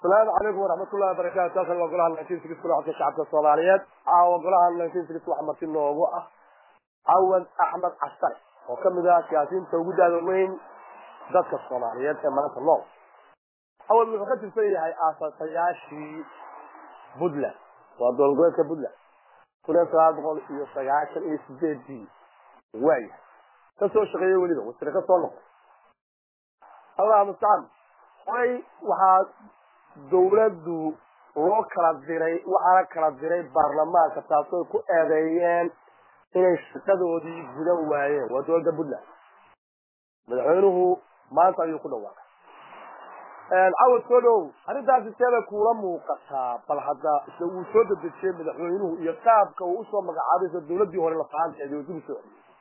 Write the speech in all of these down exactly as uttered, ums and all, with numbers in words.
السلام عليكم ورحمة الله وبركاته. أهلا وسهلا لكن في كل عصر الشعب الصوماليات أو وقلها لكن في كل محمد الله وقع عود أحمد عسكري وكم ذا سياسيين توجد هذين ذات الصوماليات أمانة الله. أول من فقدت الفيل هي أساس سياسي بدلة وضل جوك بدلة كل سؤال بقول في سياسي إسدادي واي تسوي شغله ولده والسرقة صنع الله مستعان أي واحد dawladdu loo kala diray waxa kala diray baarlamaanka taasoo ku eedeeyeen inay shaqadoodii gudan waayeen waa dawladda Puntland madaxweynuhu maanta ayuu ku dhawaaqay een awad soo dhow arrintaasi seeba kuula muuqataa bal hadda uu soo dadajiyay madaxweynuhu iyo qaabka uu soo magacaabay dawladdii hore la fahanteeday oo dib u soo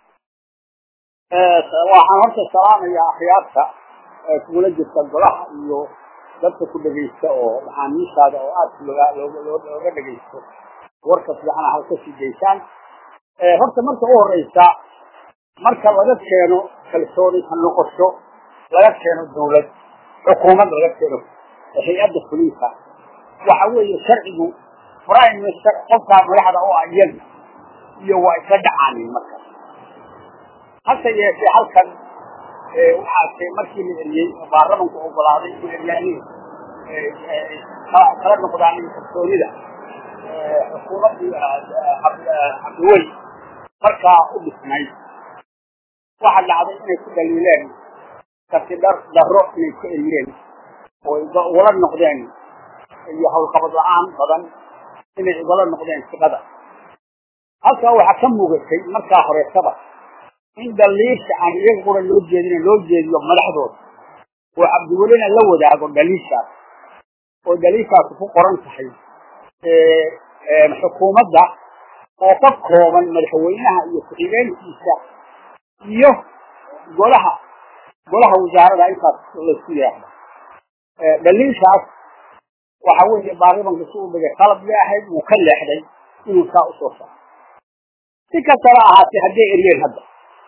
ee waxaan horta salaamayaa akhyaarta ee kula jirta golaha iyo dadka ku dhageysta oo maxaamiishaada oo aad looga looga dhageysto warka fiican halka si deysaan ee horta marka ugu horeysa marka laga keeno kalsooni noqosho laga keeno dawlad xukuumad laga keeno hay'adda fulinta waxa weeye sharcigu prime minister qofka madaxda oo ayag iyo waa ka dhacaan marka hasa yeeshee halkan ee waxa markii la eriyay baarlamaanku ogolaaday inuu eriyay ee kala noqdaan kalsoonida ee xukuumadda Cabdiwey marka u dhismay waxa dhacday inay ku daliileen tafsiir darro inay ku eriyeen oo wala noqdeen iyo hawlqabad la'aan badan inay wala noqdeen shaqada halka waxa ka muuqatay marka hore sabab in daliisha aan iyaga qura loo jeedin loo jeediyo madaxdooda oo Cabdiweyne la wadaago daliisha oo daliisha ku qoran tahay ee xukuumadda oo ka kooban madaxweynaha iyo ku-xigeenkiisa iyo golaha golaha wasaaradda intaas la siiyay ee daliishaas waxa weeye baarlamaanka soo dhigay qalab yahay uu ka leexday inuu saa u soo saaro si kastaba ahaatee haddii eriyeen hadda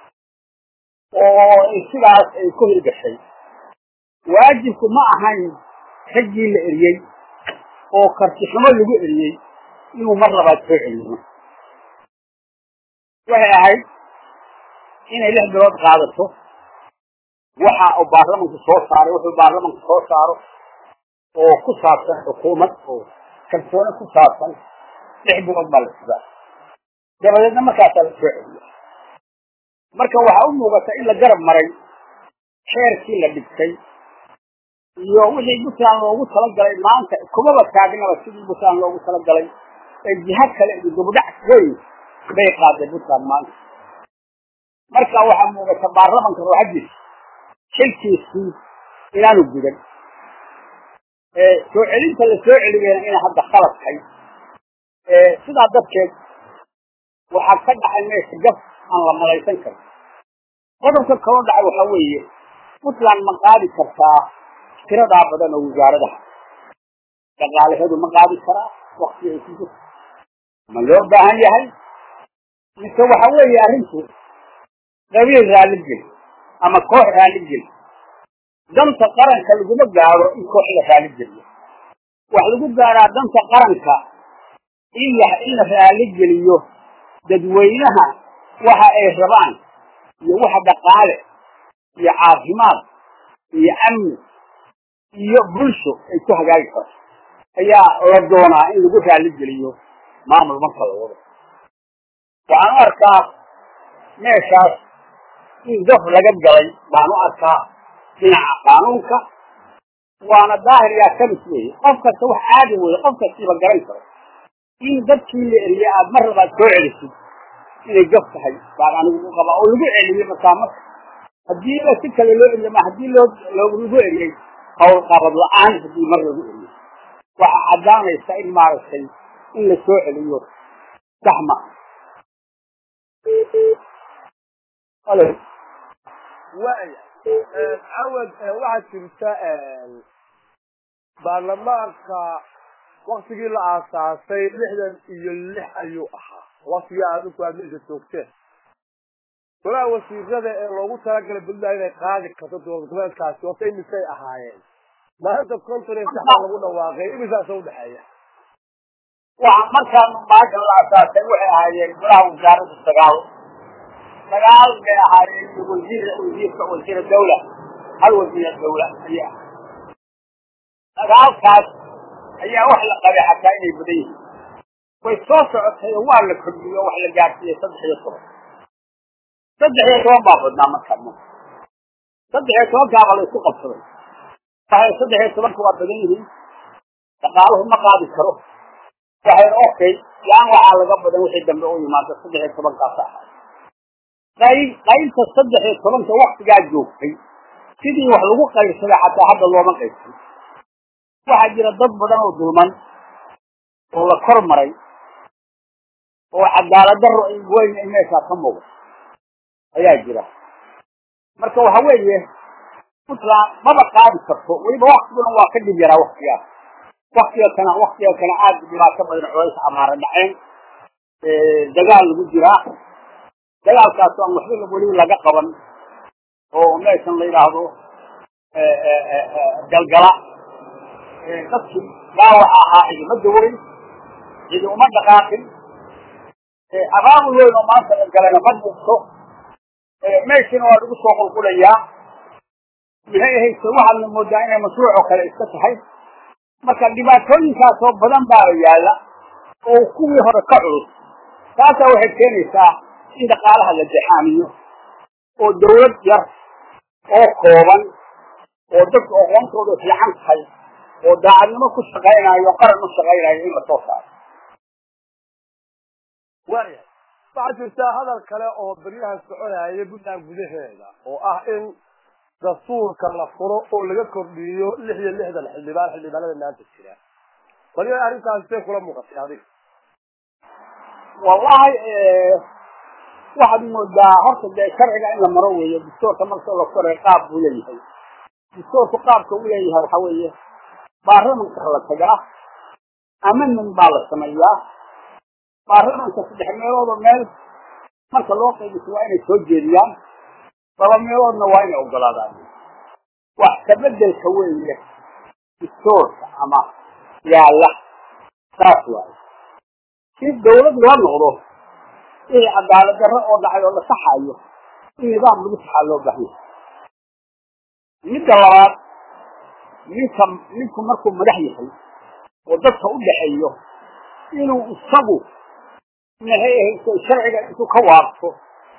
oo sidaas ay ku hirgashay waajibku ma ahayn xajii la eriyay oo karti xumo lagu eriyay inuu mar labaad soo celiyo waxay ahayd inay lix bilood qaadato waxa uu baarlamaanku soo saaray wuxuu baarlamaanku soo saaro oo ku saabsan xukuumad oo kalsooni ku saabsan lix bilood baa la sidaa dabadeedna markaas la soo celiyo marka waxa uu muuqata in la garab maray xeerkii la dhigtay iyo wixii Puntland loogu talagalay maanta kuma taagnaba sidii Puntland loogu talagalay ee jihad kale iyo dibudhac weyn bay qaaday Puntland maanta marka waxa muuqata baarlamaanka ruuxdiis shilkiisii inaanu gudan ee soo celinta la soo celiyay in hadda khalad tahay ee sida dadkeed waxa ka dhacay meesha gab aan la malaysan karin qodobka kale dhacay waxa weeye Puntland ma qaadi kartaa tirada badan oo wasaaradaha dhaqaalaheedu ma qaadi karaa waqti ay ku jirto ma loo baahan yahay mise waxa weeye arrintu qabiil raaligel ama koox raaligel danta qaranka laguma gaaro in kooxda raaligel wax lagu gaaraa danta qaranka in la in la raaligeliyo dadweynaha waxa ay rabaan iyo waxa dhaqaale iyo caafimaad iyo amni iyo bulsho ay ku hagaagi karto ayaa la doonaa in lagu raali geliyo maamul marka la wado waxaan arkaa meeshaas in daf laga galay baan u arkaa dhinaca qaanuunka waana daahir yaa ka misleeyay qof kasta wax caadi weeye qof kastiiba garan karo in dadkii la eriyay aad mar labaad soo celisid inay gaf tahay baan anigu u qabaa oo lagu celiyo masaamad haddii la si kale loo eriyo ma haddii loo lagu eriyay hawl qabad la'aan haddii mar lagu eriyo waxa cadaanaysa in maaragtay in la soo celiyo saxma alo waaya awad waxa jirta baarlamaanka waqtigii la aasaasay lixdan iyo lix ayuu ahaa waqtigii aad ku aadaysa joogteen wala wasiirada ee loogu talagalay Puntland inay qaadi karto dowlad goboleedkaasi oo ay misay ahaayeen ما أنت كنت نفتح لقونا واقعي إذا سود حياة وعمركان بعد العصا تروح هاي الجراه وزارة التجاوز تجاوز من هاي وزير وزير وزير الدولة هل وزير الدولة هي تجاوز كاس هي وحلة قبيحة حتى إني بديه ويصوص هي هو اللي كبيه وحلة جات فيه صدق يصوص صدق يصوص بابنا مكانه صدق يصوص قابل يسوق الصدق فهي صدق يصوص هو بديه تقالهم ما قاعد يكره فهي أوكي يعني وعلى قبضة وحيد دم رؤي ما تصدق يصوص قاصح قايل قايل تصدق يصوص وقت قاعد جوفي كذي وحلو قايل سلا حتى هذا الله ما قايل واحد يردد بدن وظلمان والله كرمري وعدالة الرؤي وين الناس كموا ayaa jira marka waxa weeye mutla ma baqaadi karto waliba waqtigan waa ka dib yaraa waqtiga waqtiga kana waqtiga kana aad dhibaato badan culays amaara dhaceen ee dagaal lagu jira dagaalkaas oo waxba wali laga qaban oo meeshan la yiraahdo ee ee galgala ee dadki dhaawac ahaa ciidamada weyn ciidamada dhaqaaqin ee abaabul weyn oo maanta galana madbusto meeshan waa lagu soo qulqulayaa maxay hayso waxa la moodaa inay mashruuc kale iska tahay marka dhibaatooyinkaas oo badan baa yaala oo kuwii hore ka culus taas waxay keenaysaa in dhaqaalaha la dixaamiyo oo dawlad yar oo kooban oo dadka aqoontooda fiican tahay oo daacadnimo ku shaqeynayo qaran u shaqeynayo in la soo saaro wariya بعد هذا الكلام أو بريها السعودية يبدأ بجهة أو أهل دستور كلا فرق أو لذكر بيو اللي هي اللي هذا اللي بال اللي بال الناس الشراء فليه أريد أن أستيقظ كلام مقصي هذه والله إيه واحد من الدعاء ده شرعي إنه مروي الدستور كمان صار الصور قاب وليه الدستور قاب كوليه وحويه بارم كلا تجاه أمن من بعض السمايات baarlamaanka saddex meelood oo meel marka loo qeybiyo waa inay soo jeediyaan laba meeloodna waa inay ogolaadaan wax ka bedelka weeye istoorka ama yaala taas waa si dawlad loo noqdo ee cadaalad darro oo dhacay oo la saxayo nidaam lagu saxaa loo baahan yahay midda labaad ninka ninku markuu madax yahay oo dadka u dhaxeeyo inuu isagu نهاية الشرع إنه كوارثه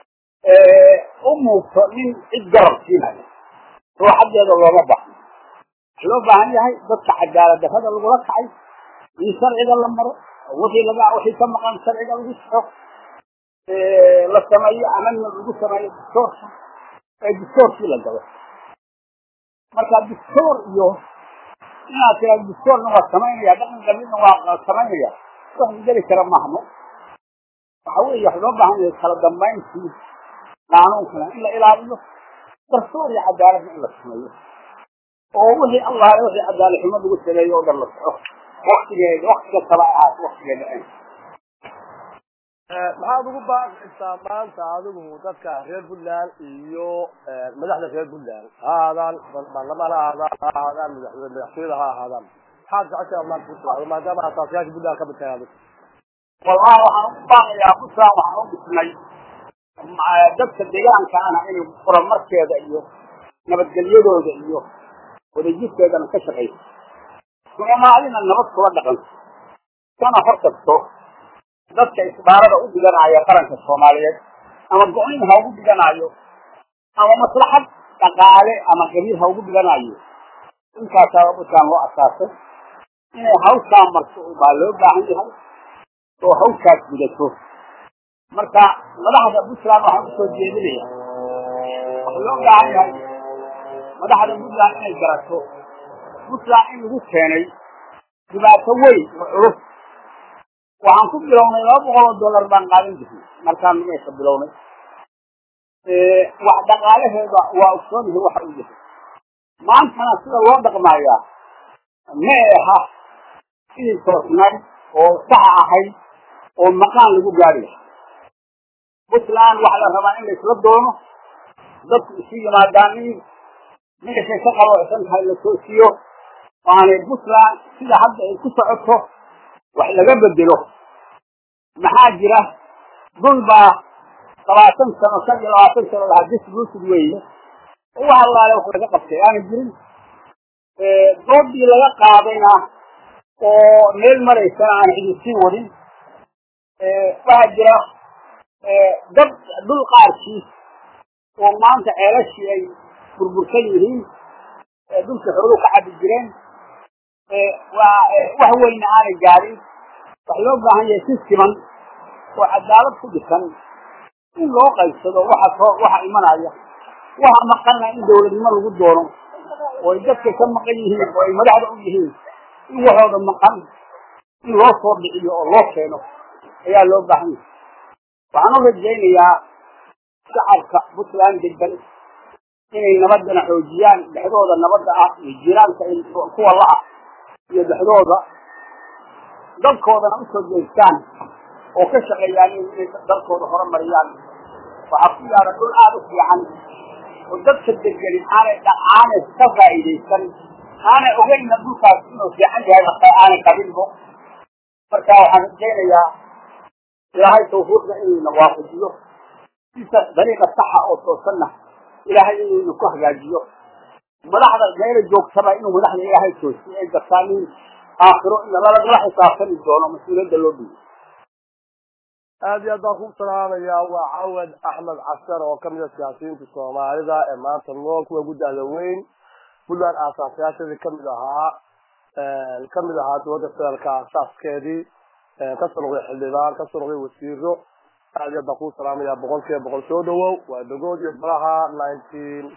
أمه من الجرب فيها هو حد هذا الله ربح لو بعني هاي ضد عدالة ده هذا اللي ورك عايز الشرع إذا لما وفي لقى وفي كم مقام الشرع إذا وجسه للسماية عملنا الوجسة ما الدكتور الدكتور في الجواب مركز الدكتور يوه ناس الدكتور نوع السماية ده من قبل نوع السماية فهم ذلك كلام محمود حوالي يحضر عن الكلام ما يصير قانون إلا إلى الله تصور عدالة إلا السمية ووهي الله وهي عدالة ما بقول لا يقدر الله وقت جاي وقت الصلاة وقت جاي maxaa ugu baahan maanta adigu dadka reer Puntland iyo madaxda reer Puntland haadaan baarlamaanka haadaan haadaan madaxweynaha ha haadaan maxaa jeceshahay maanta maadaama asaasiyaasha Puntland ka badtahay والله waxaan baaqiyaa ku soo waxaan u bisnay dadka deegaanka ana inay horumarkeeda iyo nabadgelyadooda iyo wadajirkeeda ka shaqeeyo Soomaalina nabad kula dhaqan kana hortagto dadka isbaarada u diganaya qaranka Soomaaliyeed ama go'aan ha ugu diganayo ama maslaxad dhaqaale ama qabiil ha ugu diganayo intaas ayaa u taan loo asaasay inay hawshaan marto baa loo baahan yahay oo hawshaas gudato marka madaxda Puntland waxa soo jeedinaya loo baahan yahay madaxda Puntland inay garato Puntland in lagu keenay dhibaato weyn oo culus waxaan ku bilownay laba boqol oo dollar baan qaadan jirnay markaan meesha bilownay ee wax dhaqaalaheeda waa ogsoon yahay waxa uu yahay maantana sida loo dhaqmayaa ma aha in toosnaan oo sax ahay oo maqaan lagu gaariyo Puntland waxa la rabaa in la isla doono dadku isu yimaadaan meesha ka qabo san tahay la toosiyo waana Puntland sida hadda ay ku socoto wax laga bedelo maxaa jira dhulba labaatan sano shan iyo labaatan sano la hadis bulshadu weeye waxa allaale wax laga qabtay aan jirin ee doodii laga qaadayna oo meel maraysan aan xidhiidhin wadin ee waxa jira ee dad dhul qaarkii oo maanta ceelashii ay burbursan yihiin ee dhulka xooluhu ka cabi jireen ee waa wax weyn aan gaarin wax loo baahan yahay si siman oo cadaalad ku dhisan in loo qaybsado waxa soo waxa imanaya waxa maqalna in dawladnimo lagu doono oo dadka ka maqan yihiin oo ay madaxda u yihiin in waxooda maqan in loo soo dhiciyo oo loo keeno ayaa loo baahan yahay waxaan u rajaynayaa shacabka Puntland degan inay nabadana xoojiyaan dhexdooda nabadda ah iyo jiraanka ay kuwa la ah iyo dhexdooda dalkoodana u soo jeestaan oo ka shaqeeyaan inay dalkooda horumariyaan waxa ku yaala dhul aad u fiican oo dadka degan aanay dhaqaale ka faa'iideysan aanay ogeyna dhulkaas inuu fiican yahay marka aanay qabinbo marka waxaan rajaynayaa ilaahay tawfiiqda inuu waafajiyo sida dariiqa saxa oo toosanna ilaahay inuu ku hagaajiyo madaxda meel joogtaba inuu madaxda ilaahay toosiyo ay dadkaanin aakhiro in la la xisaabtami doono mas'uuliyadda loo dhiibay aad iyo aad baan ku salaamayaa waa Cawad Axmed Casar oo ka mid ah siyaasiyiinta Soomaalida ee maanta nool kuwa gudaha weyn Puntland aasaasyaashadii ka mid ahaa ee ka mid ahaa dowladda federaalka asaaskeedii ee ka soo noqday xildhibaan ka soo noqday wasiiro aad iyo aad baan ku salaamayaa boqolkiiba boqol soo dhawow waa dogood iyo baraha nineteen